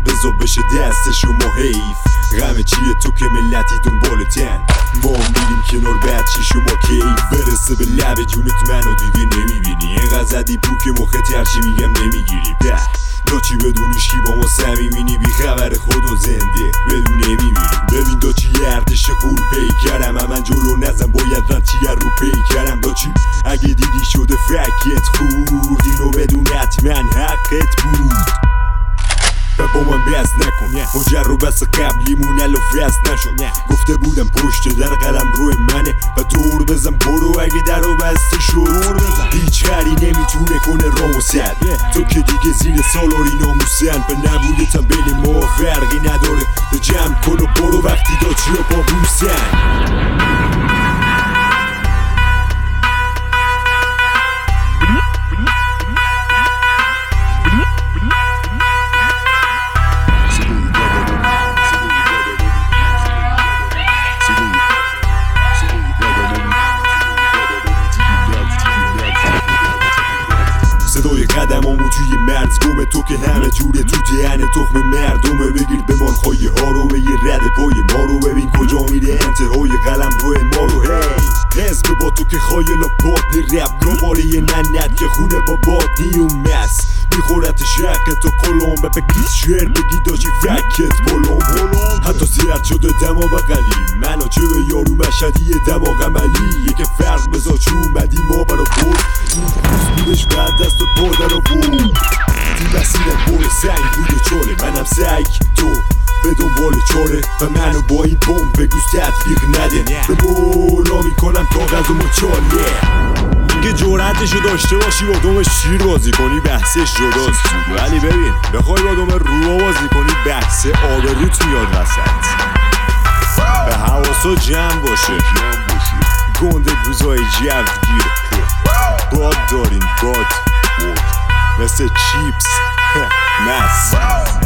بذار بشه دست شما حیف. غم چیه تو که ملتی دنبالتن، ما میریم کنار بعد چی شما کیف. برسه به لب جونت منو دیگه نمیبینی، اینقدر زدی پوک مخت هرچی میگم نمیگیری. داچی بدونیش کی با ما صمیمینی، بی خبر خود و زنده بدون نمیبینی. ببین داچی ارتش قول پیکرم، من جلو نزم باید رنچیه رو پیکرم. داچی اگه دیدی شده فکت خورد، اینو بدون حتما حقت بود. و با من بس نکن مجر رو بس قبلیمون الو فست نشد. گفته بودم پشت در قلم روی منه و دور بزن برو اگه در رو بسته شد. هیچ خری نمیتونه کنه رامو سد، تو که دیگه زیر سالاری ناموسن. به نبودتم بین ما فرقی نداره، به جمع کن و برو وقتی داچی و با بوسن. صدای قدمامو توی مرز گمه، تو که همه جوره تو دهن تخم مردمه. بگیر به مالخواه ها رو، به یه رد پای ما رو، ببین کجا میره انتهای قلم روی ما رو. هی حزب با تو که خایل و بادنی، رب گواره یه ننت که خونه با بادنی و مس میخورت شقت و کلوم. به بگیز شعر بگی داشی فکت بلوم. حتی سیرت شده دما بغلی منو، چه به یارو مشهدی دماغ عملی. یکی فرق بذار چه اومدی ما برا بود بودش بعد دست و پادر رو بود. دی مسیرم بول سنگ بود و چاله، منم سگ تو به دنبال چاره. و منو با این بوم بگوز تطبیق نده، به مولا میکنم کاغذ و مچاله. که جرأتشو داشته باشی با دوم شیر بازی کنی بحثش جداست، ولی ببین بخوای با دوم روبا بازی کنی بحث آبروت میاد وسط. به حواسا جمع باشه، گنده گوزای جوگیر باد دارین باد مثل چیپس مس.